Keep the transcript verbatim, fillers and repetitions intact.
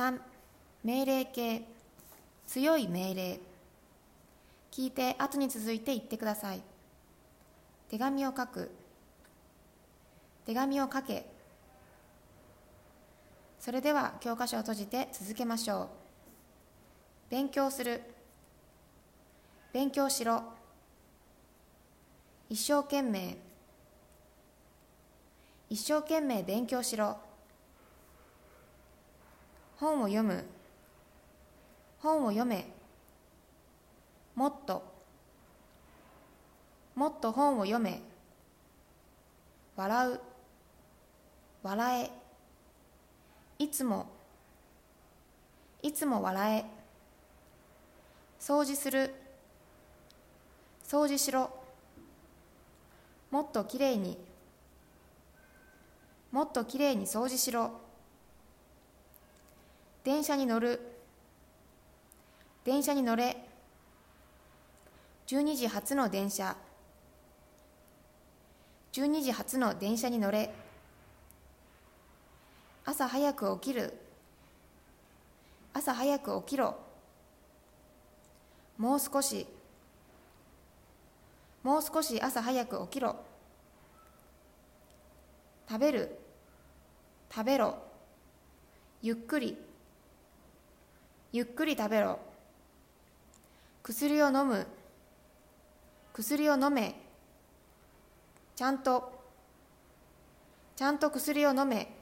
さん、命令形、強い命令。聞いて後に続いて言ってください。手紙を書く、手紙を書け。それでは教科書を閉じて続けましょう。勉強する、勉強しろ。一生懸命、一生懸命勉強しろ。本を読む、本を読め。もっと、もっと本を読め。笑う、笑え。いつも、いつも笑え。掃除する、掃除しろ。もっときれいに、もっときれいに掃除しろ。電車に乗る、電車に乗れ。じゅうにじ発の電車、じゅうにじ発の電車に乗れ。朝早く起きる、朝早く起きろ。もう少し、もう少し朝早く起きろ。食べる、食べろ。ゆっくり、ゆっくり食べろ。薬を飲む、薬を飲め。ちゃんと、ちゃんと薬を飲め。